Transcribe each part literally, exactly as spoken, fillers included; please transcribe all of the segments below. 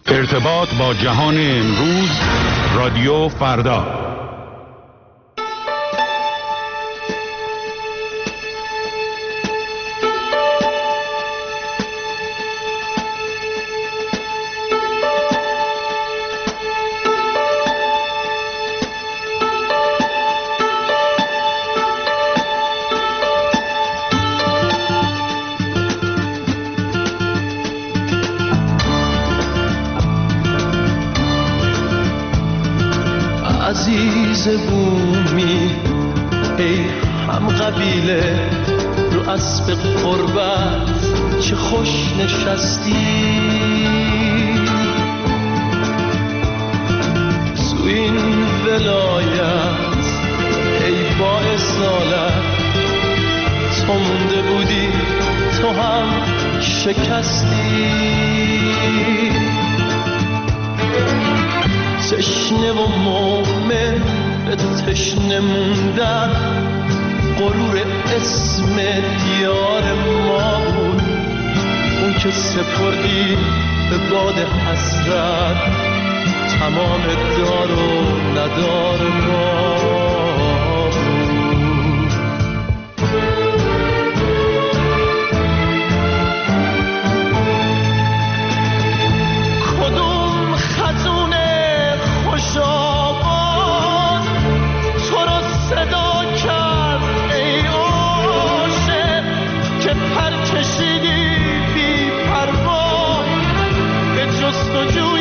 ارتباط با جهان امروز، رادیو فردا. عزیز بومی ای هم قبیله، رو اسب قربت چه خوش نشستی. تو این ولایت ای با اصالت، تو مونده بودی تو هم شکستی. تشنه و مومن به تشنه موندن، غرور اسم دیار ما بود. اون که سپردی به باد حسرت تمام دار و ندار ما بود. کدوم خزونه خوشاباد تو رو صدا کرد ای عاشق، که پر کشیدی بی پروا به جستجوی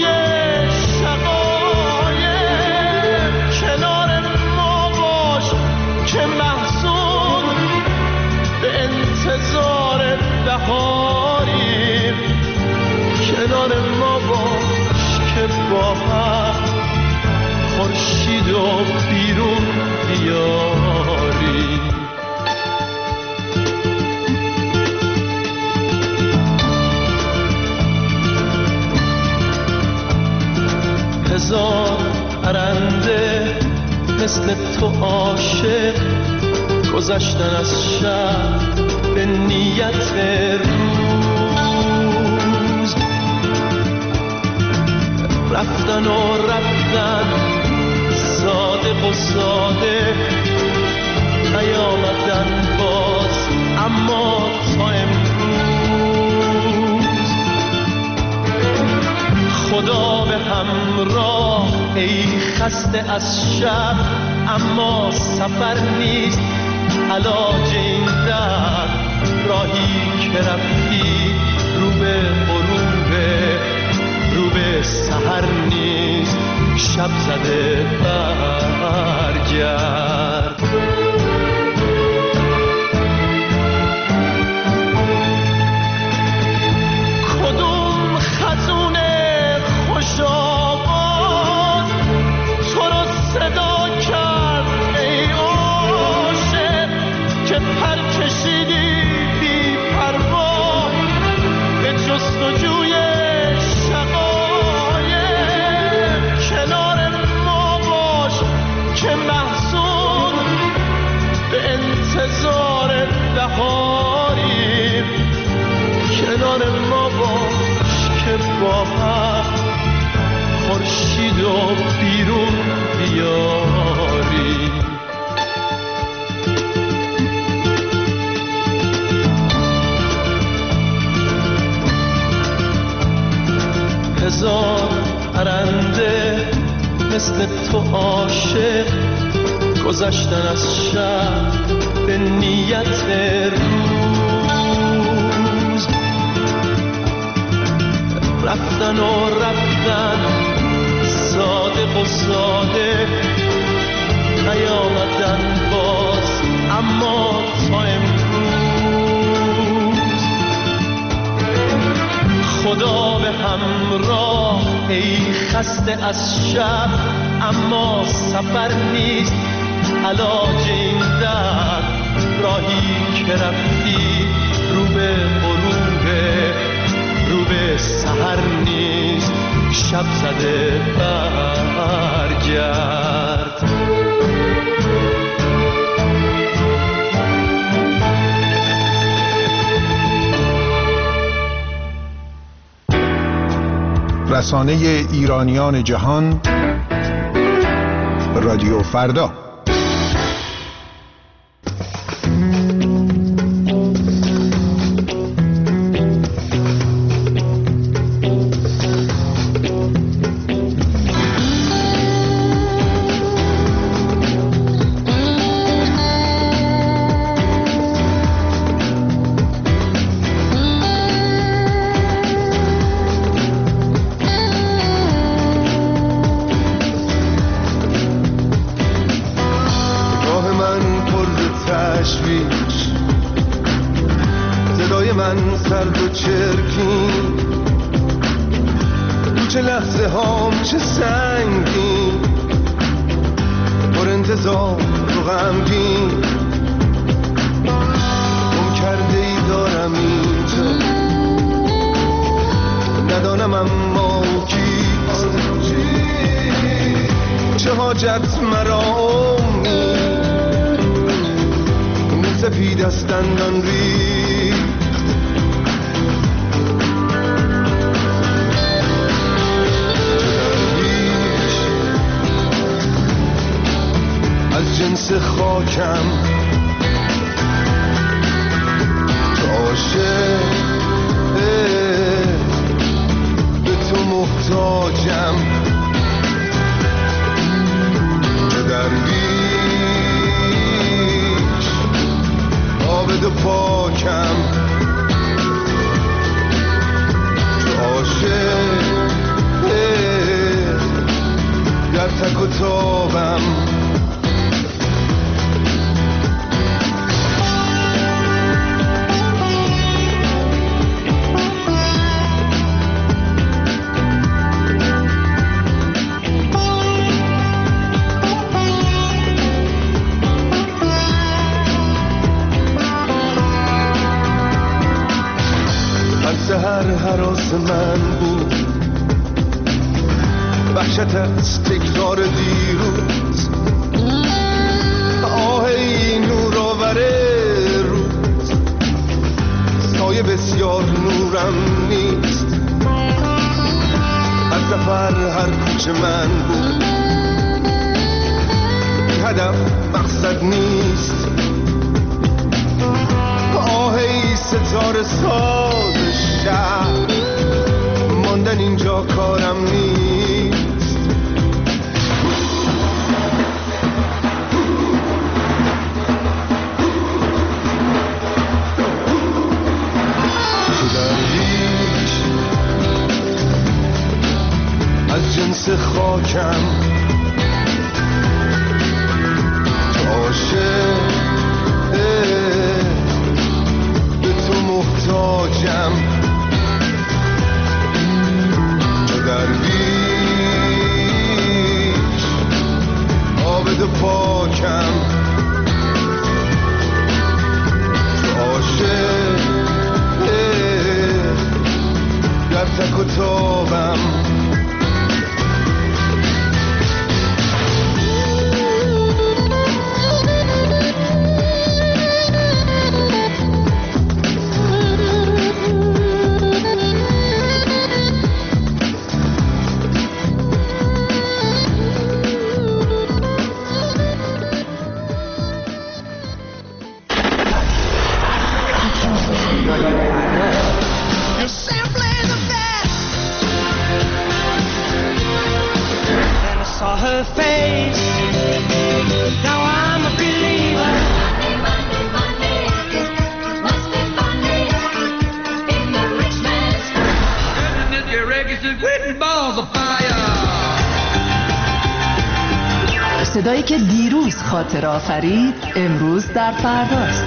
شقایق. کنار ما باش که محزون به انتظار بهاریم، کنار ما باش که با هم خورشید و بیرون بیاری. هزار پرنده مثل تو عاشق، گذشتن از شب به نیت روز، رفتن و رفتن صادق و ساده، نیامدن باز اما تا امروز. خدا به همراه ای خسته از شب، اما سفر نیست علاج این درد. راهی که رفتی رو به غروبه، رو به سحر نیست شب زده برگرد. کدوم خزونه خوشاباد تو رو صدا کرد ای عاشق، که پر کشیدی بی پروا به جستجوی که محزون به انتظار بهاریم. کنار ما باش که با هم خورشید و بیرون بیاریم. هزار پرنده مثل تو عاشق، گذشتن از شب به نیت روز، رفتن و رفتن صادق و ساده، نیامدن باز اما تا امروز. خدا به همراه ای خسته از شب، اما سفر نیست علاج این درد. راهی که رفتی رو به غروبه، رو به سحر نیست شب زده برگرد. رسانه ایرانیان جهان، رادیو فردا. صدای من سرد و چرکین، چه لحظه هام چه سنگین، پر انتظار و غمگین، گم کرده ای دارم اینجا، ندانم اما کیست، چه حاجت مرا امید، سفید است دندان ریخت، از جنس خاکم، تو عاشق به تو محتاجم، چه درویش عابد و پاکم، تو عاشق در تک و تابم، سحر هراس من بود، وحشت از تکرار دیروز، آه این نور آور روز، سایه بسیار نورم نیست، از سفر هر کوچه من بود، هدف مقصد نیست، آه ای ستاره ساز شهر، ماندن اینجا کارم نیست، تو درویش از جنس خاکم، تو عاشق به تو محتاجم، چه درویش عابد و پاکم، تو عاشق در تک و تابم، صدایی که دیروز خاطره آفرید امروز در فرداست.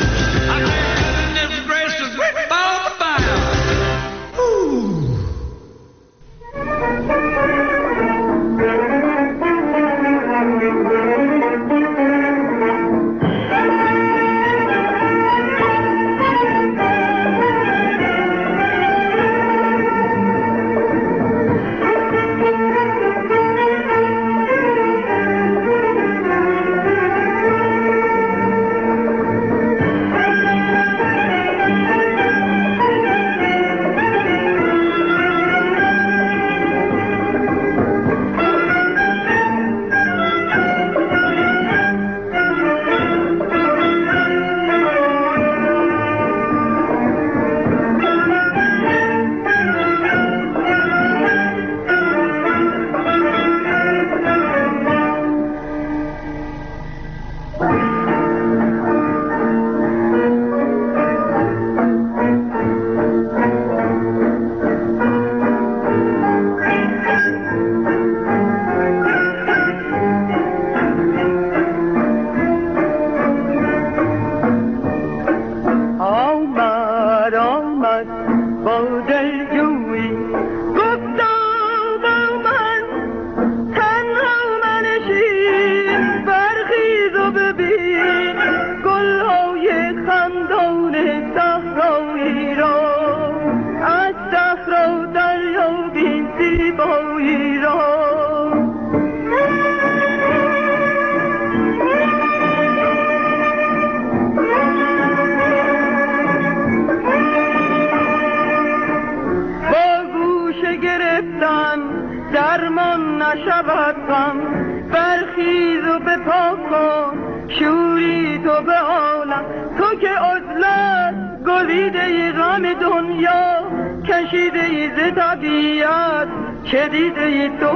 نشود غم، برخیز و بپا کن شوری تو به عالم. تو که عزلت گزیده غم دنیا، کشیده ز طبیعت چدیده تو.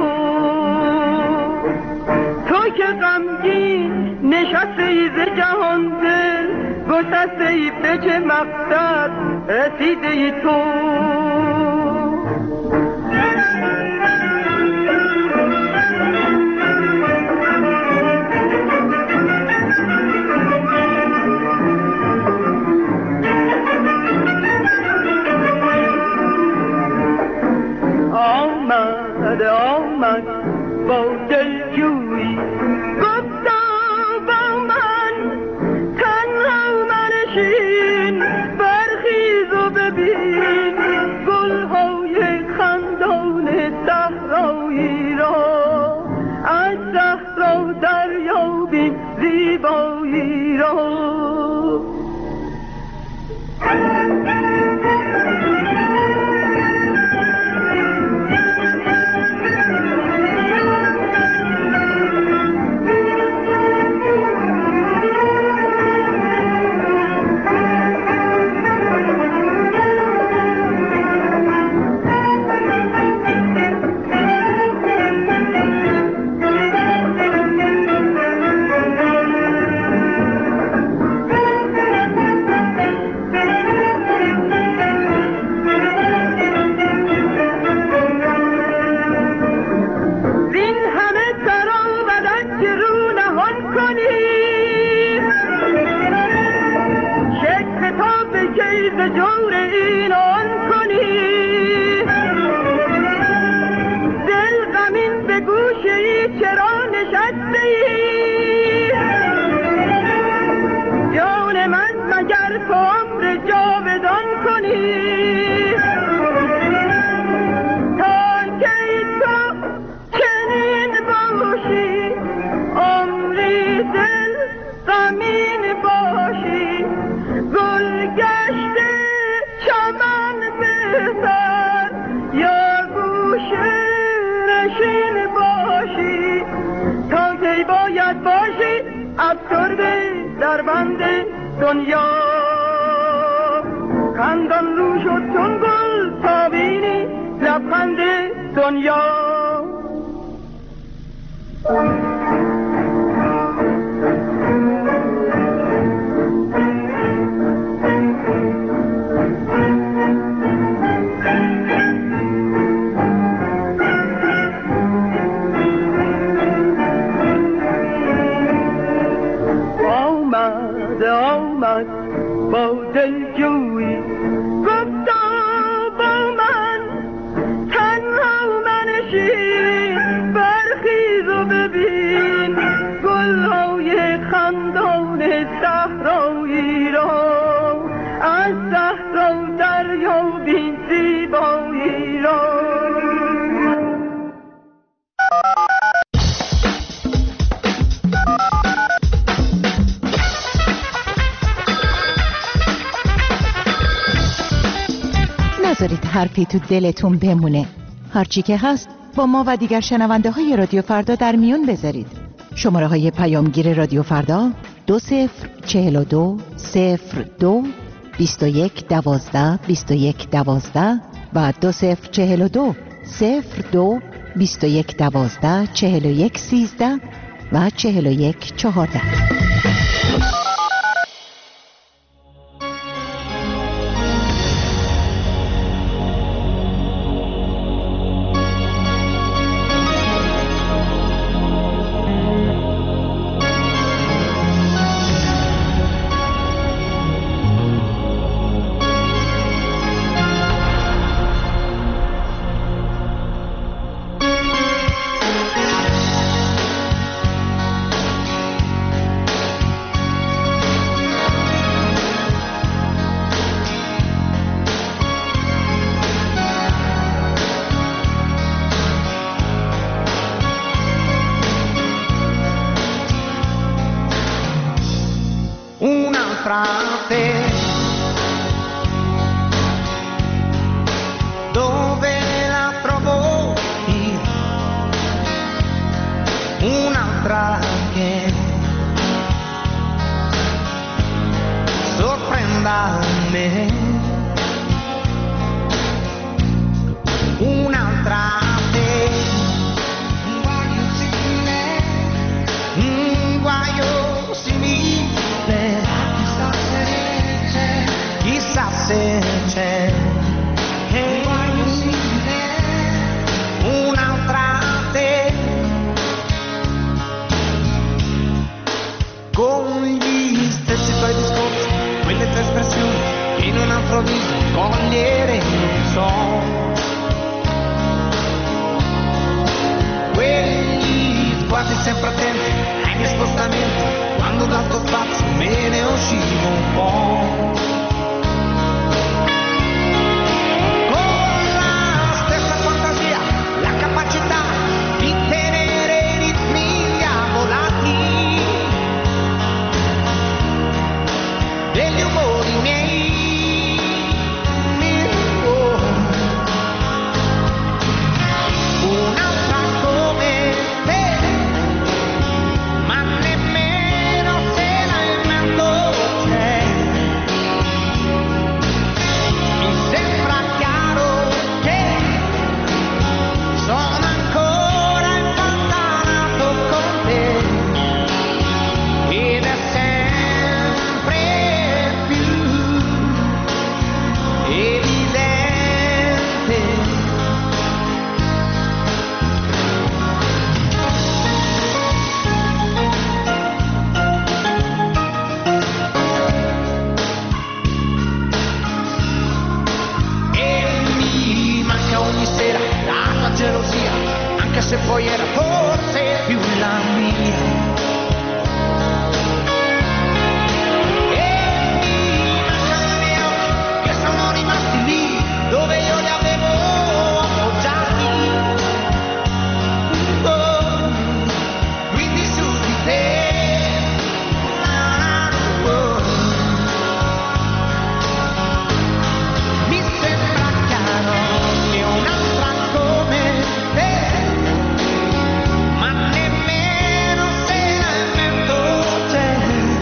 تو که غمگین نشسته ز جهان دل، گسسته به چه مقصد رسیده تو. آمد آمد با دلجویی، گفتا با من تنها منشین، برخیز و ببین گلهای خندان صحرایی را، از صحرا دریابی زیبایی را. دنیا خندان رو شد چون گل تا بینی لبخند دنیا. با دلجویی گفتا با من تنها منشین، برخیز و ببین گلهای خندان صحرایی را، از صحرا دریابی زیبایی را. نذارید حرفی تو دلتون بمونه. هرچی که هست با ما و دیگر شنونده های رادیو فردا در میون بذارید. شماره های پیامگیر رادیو فردا دو صفر چهل و دو صفر دو بیست و یک دوازده بیست و یک دوازده و دو صفر چهل و دو صفر دو بیست و یک دوازده چهل و یک سیزده و چهل و یک چهارده. sempre attenti ai miei spostamenti, quando dal tuo spazio me ne uscivo un po'. Con la stessa fantasia, la capacità di tenere i ritmi diavolati degli umori miei. Un'altra come te, ma nemmeno se la invento c'è. Mi sembra chiaro che sono ancora impantanato con te, ed è sempre più evidente. Gelosia, anche se poi era forse più la mia. E mi mancano i miei occhi che sono rimasti lì dove io li avevo appoggiati. Oh, quindi su di te. Oh. Mi sembra chiaro che un'altra come ma nemmeno se la invento c'è.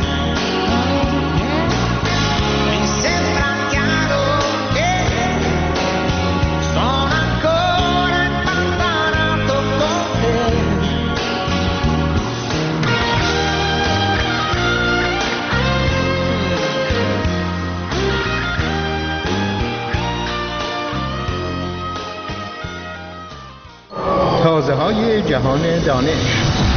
Mi sembra chiaro che sono ancora impantanato con te. تازه های جهان دانش.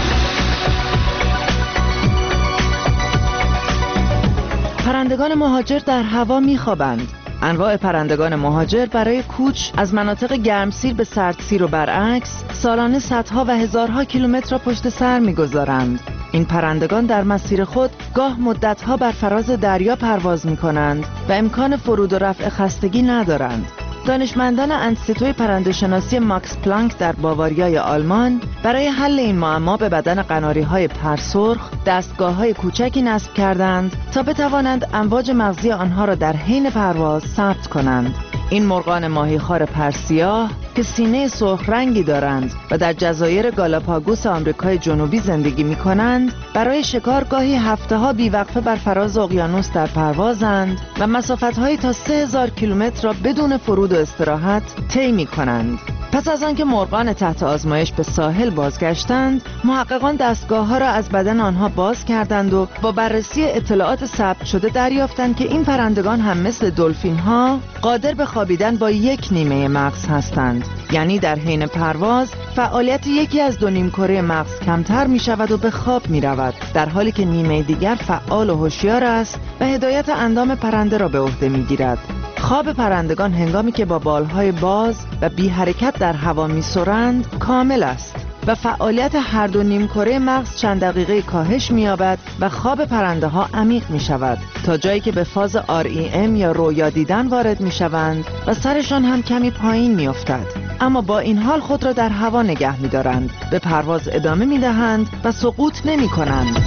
پرندگان مهاجر در هوا می‌خوابند. انواع پرندگان مهاجر برای کوچ از مناطق گرمسیر به سردسیر و برعکس سالانه صدها و هزارها کیلومتر را پشت سر می‌گذارند. این پرندگان در مسیر خود گاه مدت‌ها بر فراز دریا پرواز می‌کنند و امکان فرود و رفع خستگی ندارند. دانشمندان انستیتوی پرنده‌شناسی ماکس پلانک در باواریای آلمان برای حل این معما به بدن قناری‌های پرسرخ دستگاه‌های کوچکی نصب کردند تا بتوانند امواج مغزی آنها را در حین پرواز ثبت کنند. این مرغان ماهیخوار پرسیاه که سینه سرخ رنگی دارند و در جزایر گالاپاگوس آمریکای جنوبی زندگی می‌کنند، برای شکار گاهی هفته‌ها بی‌وقفه بر فراز اقیانوس در پروازند و مسافت‌های تا سه هزار کیلومتر را بدون فرود و استراحت طی می‌کنند. پس از آنکه مرغان تحت آزمایش به ساحل بازگشتند، محققان دستگاه‌ها را از بدن آنها باز کردند و با بررسی اطلاعات ثبت شده دریافتند که این پرندگان هم مثل دلفین‌ها قادر به خوابیدن با یک نیمه مغز هستند. یعنی در حین پرواز فعالیت یکی از دو نیمکره مغز کمتر می شود و به خواب می رود، در حالی که نیمه دیگر فعال و هوشیار است و هدایت اندام پرنده را به عهده می گیرد. خواب پرندگان هنگامی که با بالهای باز و بی حرکت در هوا می سرند کامل است و فعالیت هر دو نیمکره مغز چند دقیقه کاهش می یابد و خواب پرنده ها عمیق می شود تا جایی که به فاز آر ای ام یا رویا دیدن وارد می شوند و سرشان هم کمی پایین می افتد. اما با این حال خود را در هوا نگه می دارند، به پرواز ادامه می دهند و سقوط نمی کنند.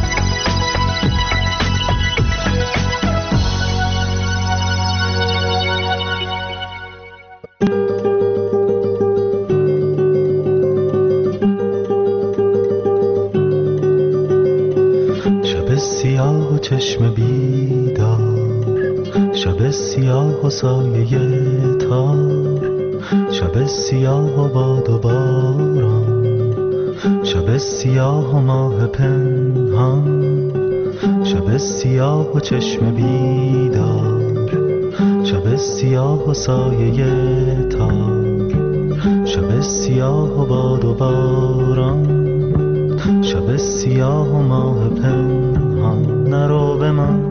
چشم بیدار، شب سیاه و سایه تار، شب سیاه و باد و باران، شب سیاه و ماه پنهان، شب سیاه و چشم بیدار، شب سیاه و سایه تار، شب سیاه و باد و باران، شب سیاه و ماه پنهان. نرو به من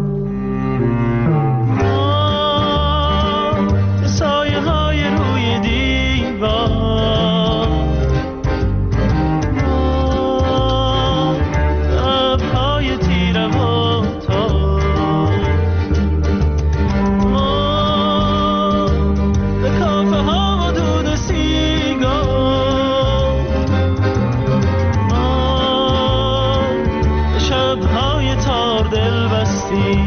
سایه های روی دیوار، بستی.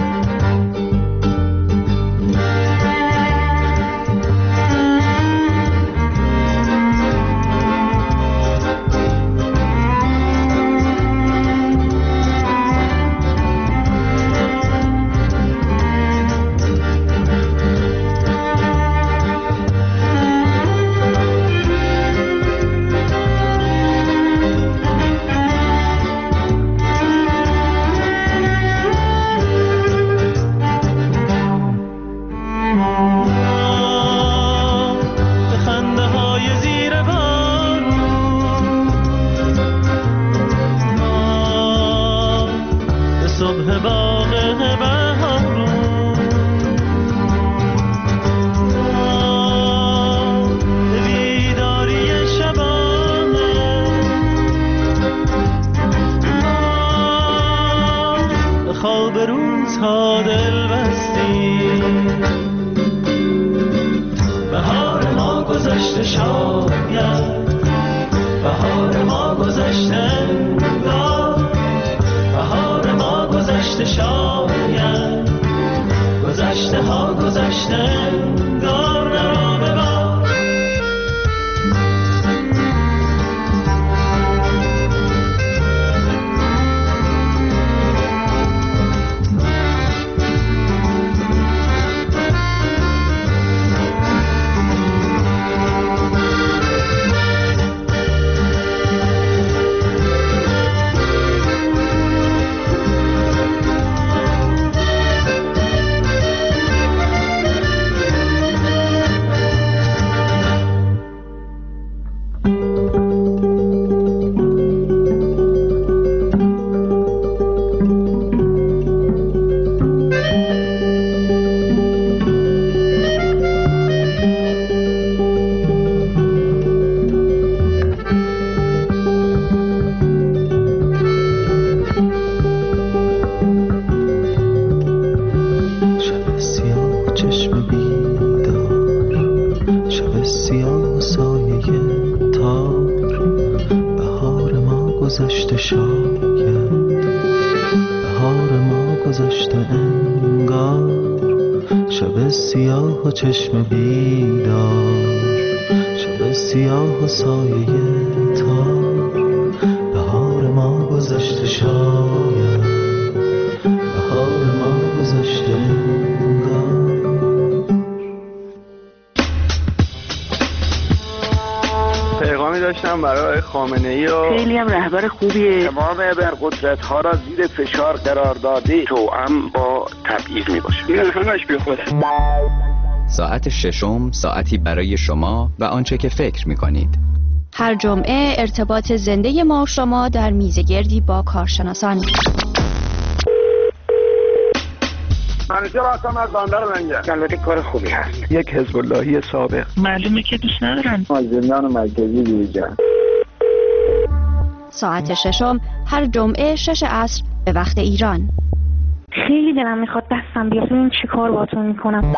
چشم بیدار شب سیاه و سایه تار بهار ما گذشته شاید بهار ما گذشته انگار. پیغامی داشتم برای خامنه‌ای و خیلی هم رهبر خوبیه. تمام ابرقدرت ها را زیر فشار قرار داده توأم با تبعیض می باشه. این همش بی خوده. ساعت ششم ساعتی برای شما و آنچه که فکر می کنید. هر جمعه ارتباط زنده ما شما در میزگردی با کارشناسان. منیجر هستم از بندر منگه. البته کار خوبی هست. یک حزب اللهی سابق. معلومه که دوست ندارن. از زندان مرکزی بیرون. ساعت ششم هر جمعه شش عصر به وقت ایران. خیلی دلم میخواد دستم بیاد ببینم چی کار باهاتون میکنم.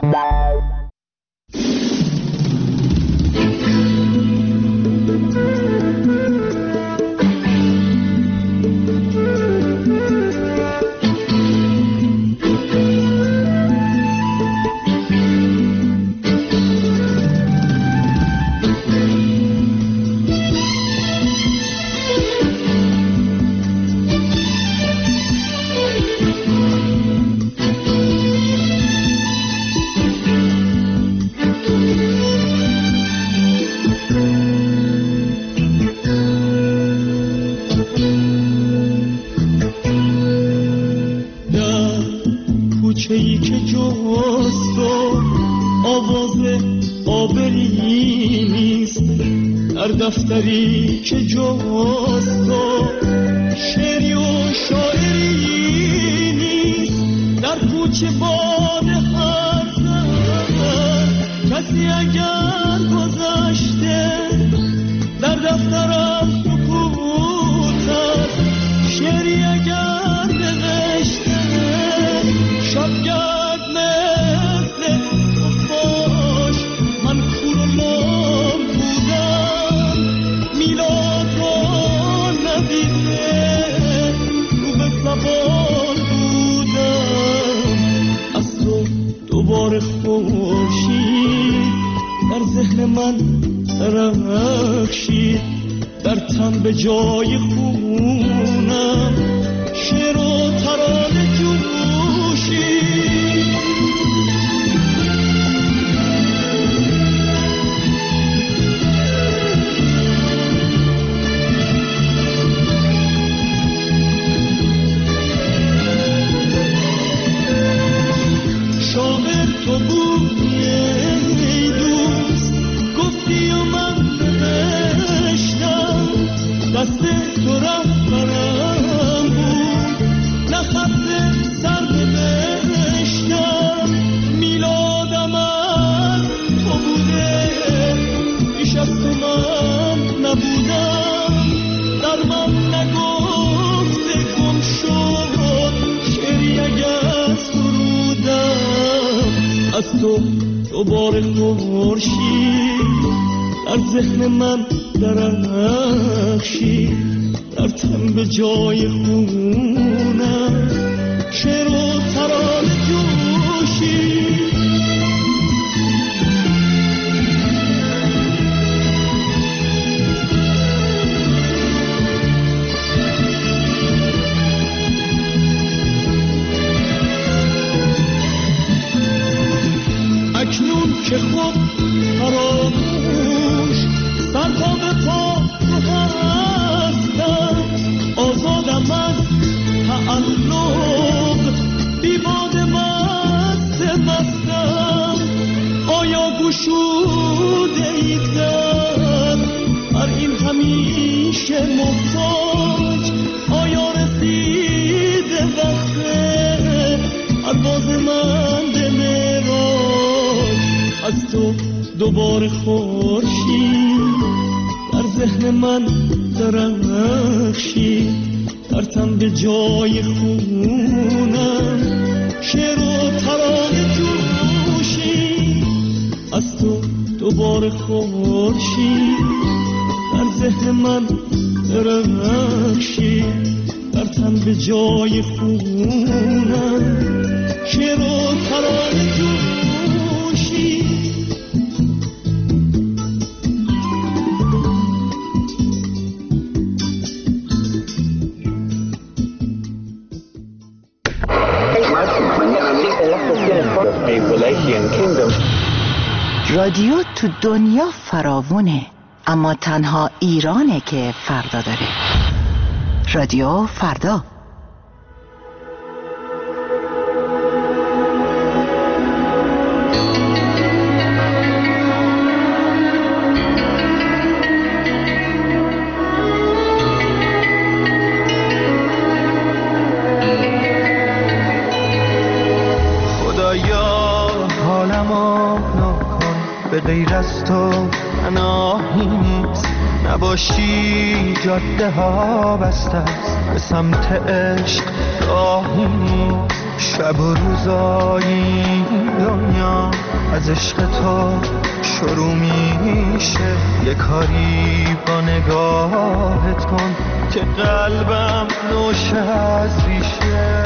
کوچه‌ای که جاست و آواز آبری نیست، در دفتری که جاست و شعری و شاعری نیست، در کوچه باد هر زن کسی اگر گذشته، در دفترم سکوت است، شعری اگر نوشته، شبگرد مثل خفاش من کور و لام بودم، میلاد را ندیده رو به زبان بود. درخشید در تن به جای خونم شعر و ترانه جوشید. شاعر تو بودی ای دوست، گفتی و من نوشتم، دست تو رهبرم بود، نه خط سر نوشتم. میلادم از تو بوده، بیش از تو من نبودم، در من نگفته گم شد شعری اگر سرودم. از تو دوباره خورشید در ذهن من درخشید، در تن به جای خونم شعر و ترانه جوشید. اکنون که خود فراموش سر تا به پا تو هستم، آزادم از تعلق بی باد مست مستم. آیا گشوده ای در بر این همیشه محتاج؟ آیا رسیده وقت پرواز من به معراج؟ از تو دوباره خورشید در ذهن من درخشید، در تن به جای خونم شعر و ترانه جوشید. از تو دوباره خورشید در ذهن من درخشید، در تن به جای خونم شعر و ترانه جوشید. رادیو تو دنیا فراوونه، اما تنها ایرانه که فردا داره. رادیو فردا. به غیر از تو پناهی نیست، نباشی جاده ها بسته است، به سمت عشق راهی نیست. شب و روزایی دنیا از عشق تو شروع میشه، یه کاری با نگاهت کن که قلبم نوشه از ریشه.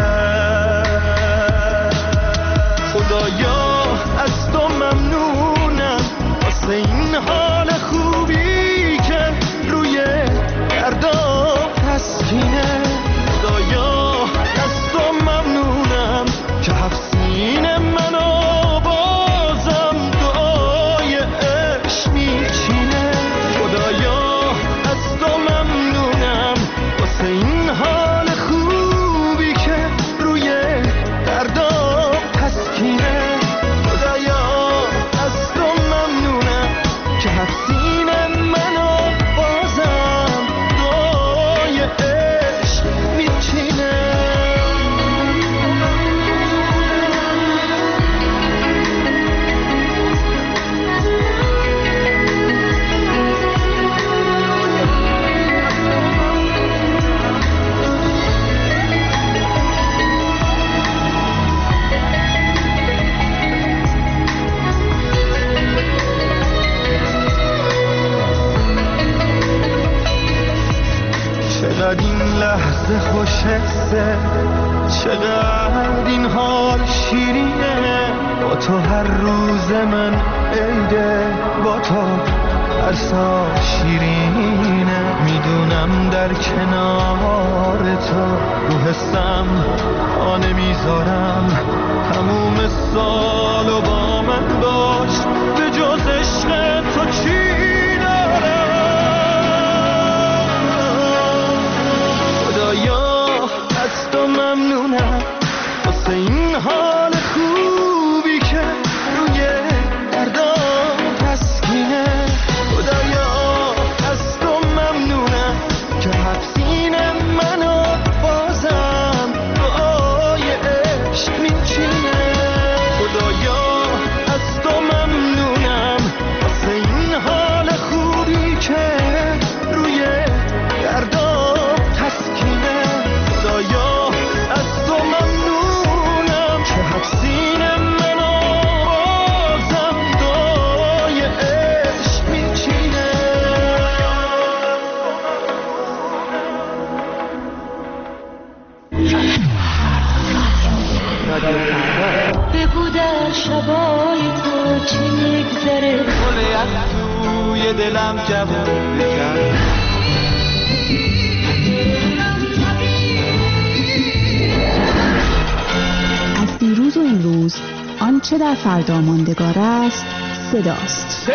خدایا از تو ممنونم واسه این حال خوبی که روی دردام تسکینه. خدایا از تو ممنونم که هفت سینه منو بازم دعای عشق میچینه. خدایا از تو ممنونم واسه این حال خوبی که روی دردام تسکینه. چقدر این لحظه خوشحسه، چقدر این حال شیرینه. با تو هر روز من عیده، با تو ترسا شیرینه، میدونم در کنار تو رو حسم آنه میذارم، تموم سالو با من باش، به جز عشق تو چی دارم. خدایا از تو ممنونم واسه این حال خوبی که روی دردام تسکینه. خدایا از تو ممنونم که حفظین منو بازم دعای عشق میچینه. خدایا از تو ممنونم واسه این حال خوبی که روی دردام تسکینه. خدایا از تو ممنونم که حفظین منو بازم دعای عشق میچینه. بگو در شبای تو چی میگذره، گل یخ توی دلم جوون بکرد. از دیروز و امروز آنچه در فردا ماندگار است صداست.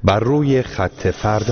بر روی خط فردا.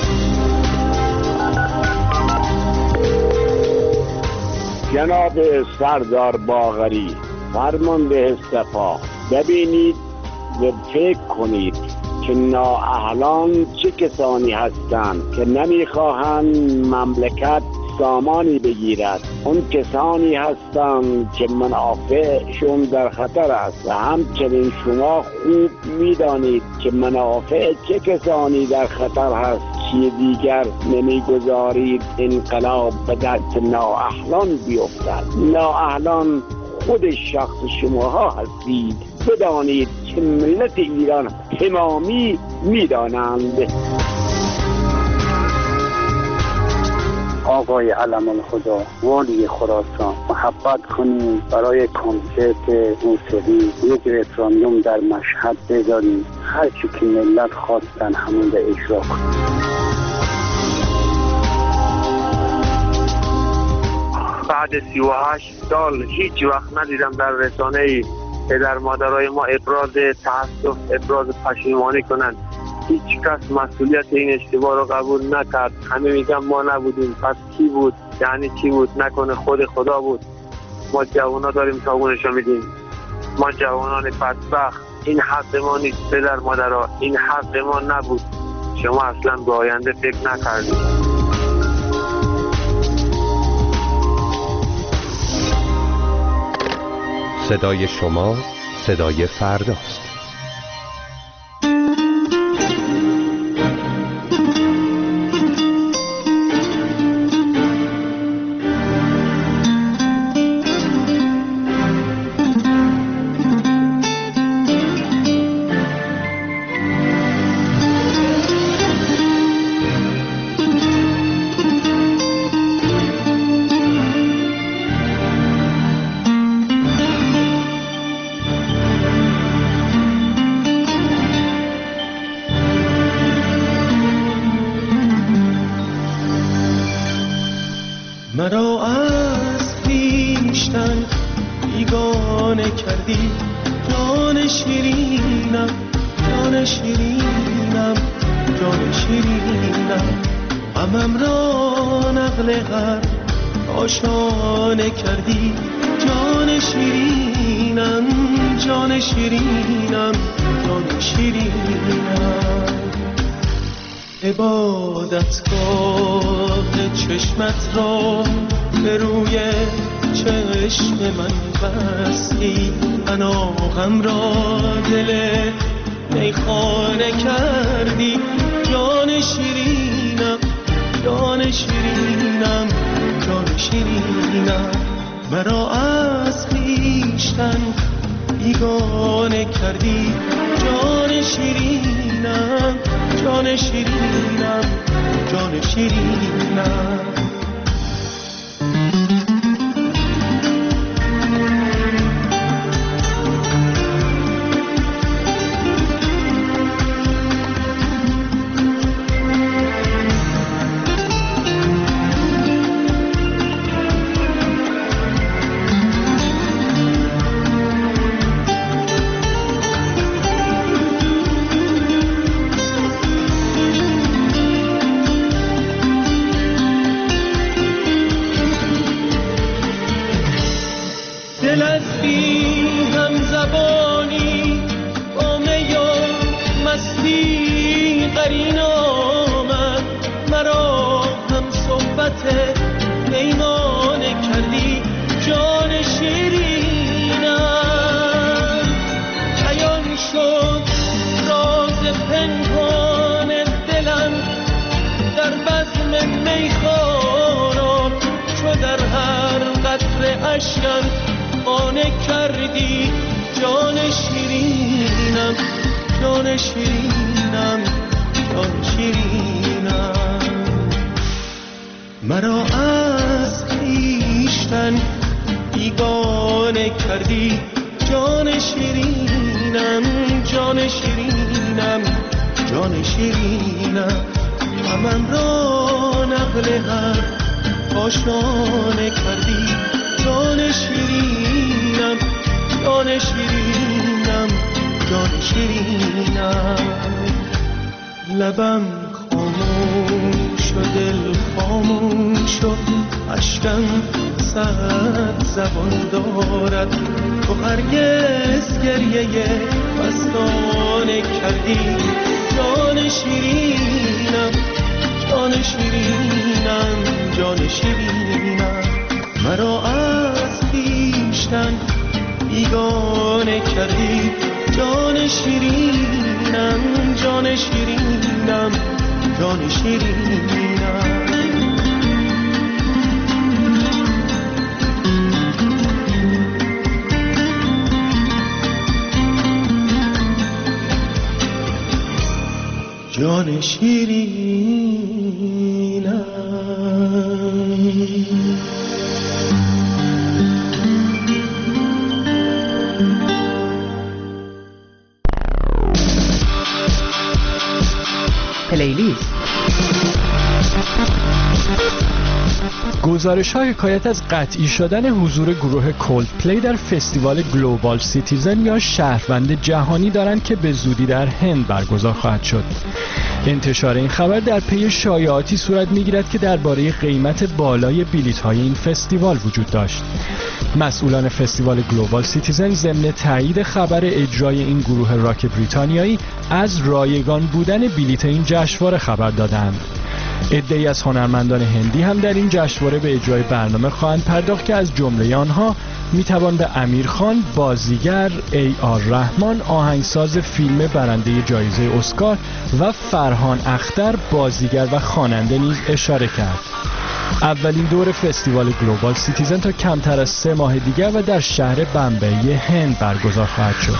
جناب سردار باقری، فرمانده سپاه، ببینید و فکر کنید که نااهلان چه کسانی هستند که نمیخواهند مملکت سامانی بگیرد. اون کسانی هستند که منافعشون در خطر است و همچنین شما خوب میدانید که منافع چه کسانی در خطر هست که دیگر نمیگذارید انقلاب به دست نااهلان بیفتد. نااهلان خود شخص شماها هستید. بدانید که ملت ایران تمامی میدانند. آقای علم الخدا والی خراسان، محبت کنیم برای کنسرت موسیقی یک رفراندوم در مشهد بذاریم، هر چی که ملت خواستن همون رو اجرا کنیم. بعد سی و هشت سال هیچ وقت ندیدم در رسانه‌ای پدر مادرای ما ابراز تأسف، ابراز پشیمانی کنند. هیچ کس مسئولیت این اشتباه رو قبول نکرد. همه میگن ما نبودیم. پس کی بود؟ یعنی کی بود؟ نکنه خود خدا بود. ما جوانا داریم تاگونشو میدیم. ما جوانان بدبخت. این حق ما نیست پدر مادرها، این حق ما نبود. شما اصلا به آینده فکر نکردید. صدای شما صدای فرداست. مرا از پیشتن بیگانه کردی، جان شیرینم، جان شیرینم، جان شیرینم. غمم را نقل غم آشانه کردی، جان شیرینم، جان شیرینم، جان شیرینم. عبادتگاه چشمت را به روی چشم من بستی، اناغم را دل میخانه کردی، جان شیرینم، جان شیرینم، جان شیرینم. مرا از خویشتن بیگانه کردی، جان شیرینم، جان شیرینم، جان شیرینم. دل از بی هم زبانی با می و مستی قرین آمد، مرا هم صحبت پیمانه کردی، جان شیرینم. بیان شد راز پنهان دلم در بزم میخانه، چو در هر قطره اشکم خانه کردی، جان شیرینم، جان شیرینم، جان شیرینم. مرا از خویشتن بیگانه کردی، جان شیرینم، جان شیرینم، جان شیرینم. غمم را نقل هر آشانه کردی، جان شیرینم، جان شیرینم، جان شیرینم. لبم خاموش و دل خاموش و عشقم صد زبان دارد. تو هرگز گریه مستانه کردی جان شیرینم، جان شیرینم، جان شیرینم. مرا از خویشتن بیگانه کردی جان شیرینم، جان شیرینم، جان شیرینم. جان شیرینم. پلیلیست. گزارش‌ها حکایت از قطعی شدن حضور گروه کولدپلی در فستیوال گلوبال سیتیزن یا شهروند جهانی دارند که به زودی در هند برگزار خواهد شد. انتشار این خبر در پی شایعاتی صورت می‌گیرد که درباره قیمت بالای بلیط‌های این فستیوال وجود داشت. مسئولان فستیوال گلوبال سیتیزن ضمن تایید خبر اجرای این گروه راک بریتانیایی از رایگان بودن بلیط این جشنواره خبر دادند. عده‌ای از هنرمندان هندی هم در این جشنواره به اجرای برنامه خواهند پرداخت که از جمله آنها میتوان به امیر خان بازیگر، ای آر رحمان آهنگساز فیلم برنده جایزه اسکار و فرهان اختر بازیگر و خواننده نیز اشاره کرد. اولین دور فستیوال گلوبال سیتیزن تا کمتر از سه ماه دیگر و در شهر بمبئی هند برگزار خواهد شد.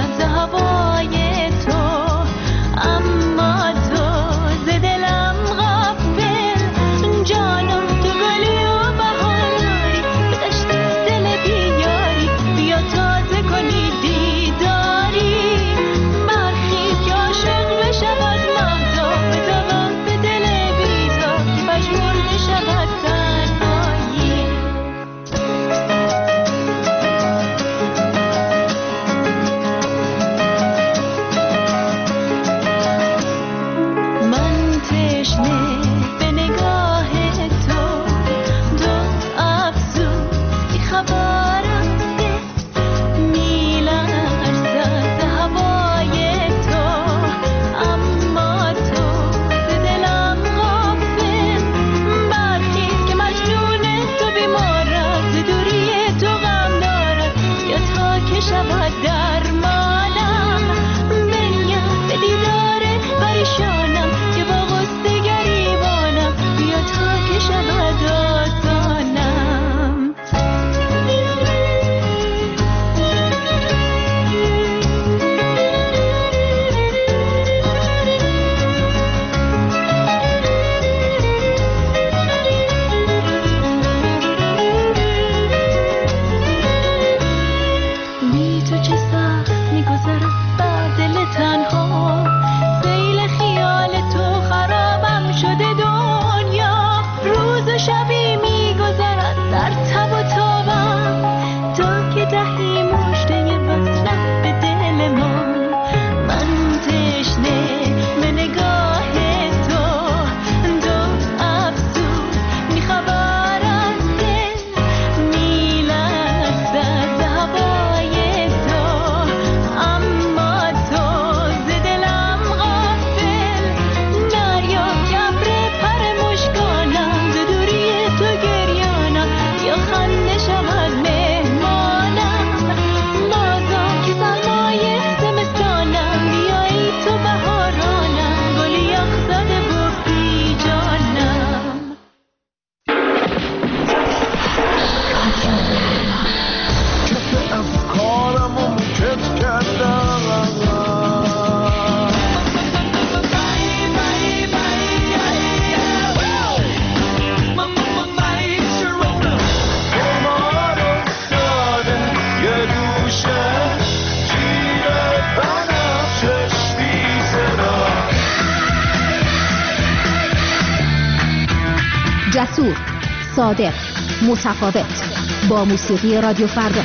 هوای تو اما تو ز دلم جسور، صادق، متفاوت. با موسیقی رادیو فردا.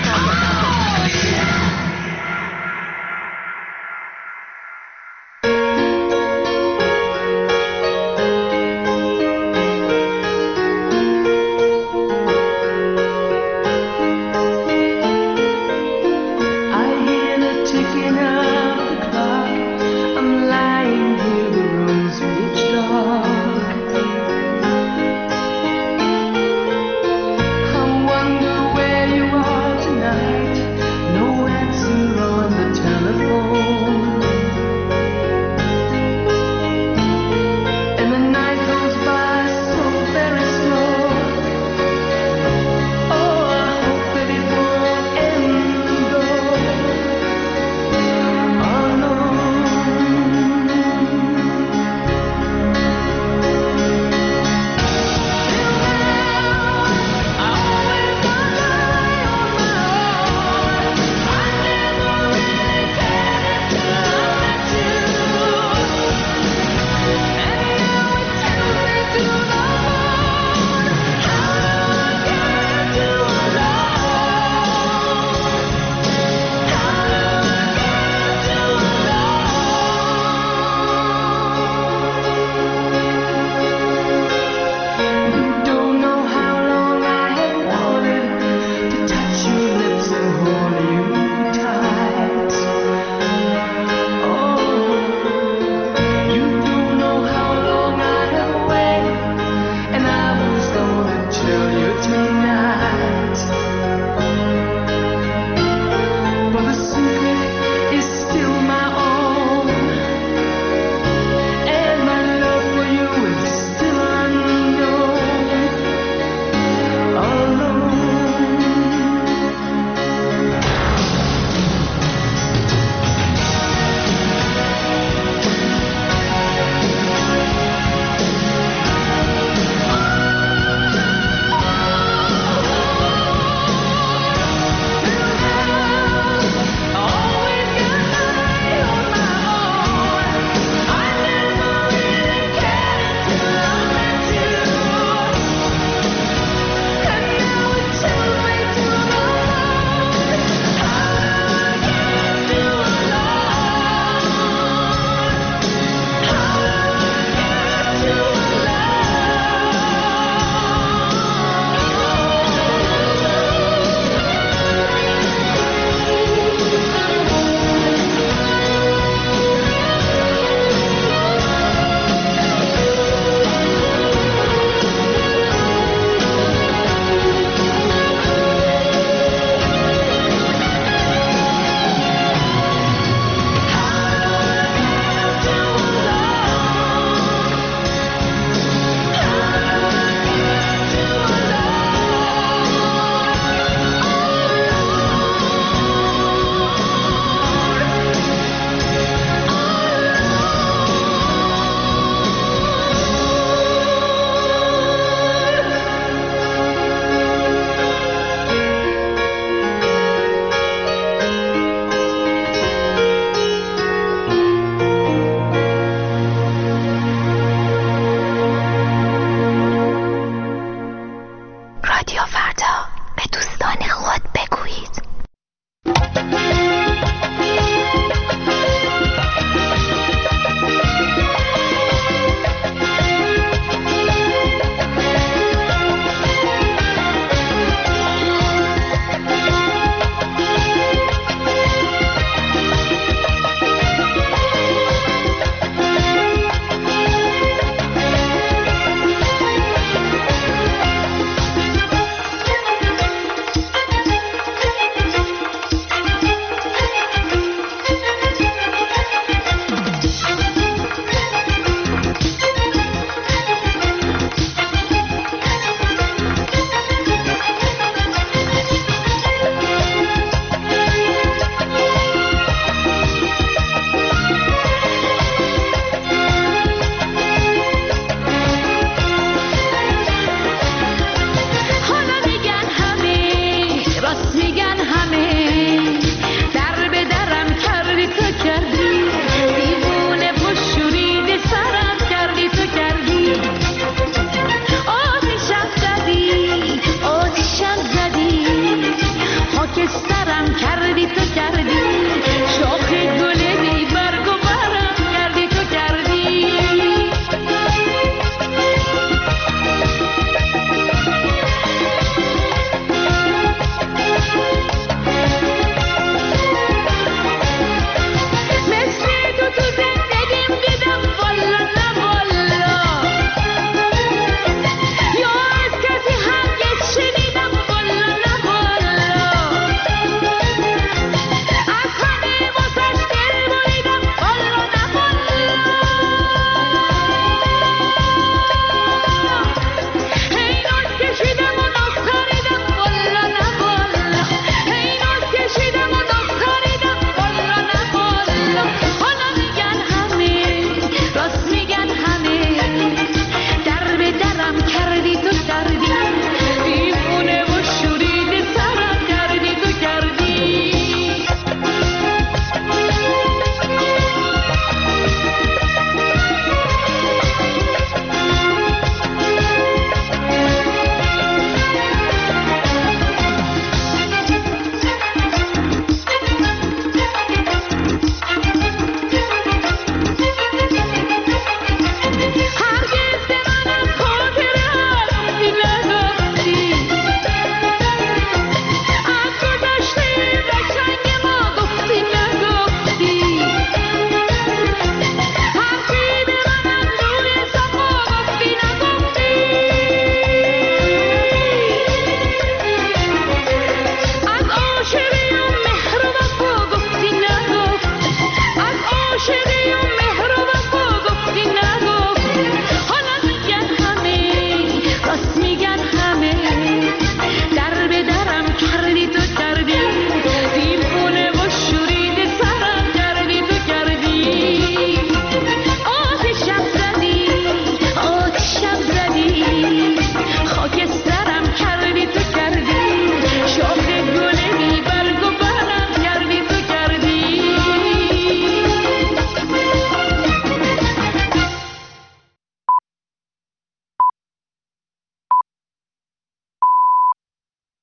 رادیو فردا.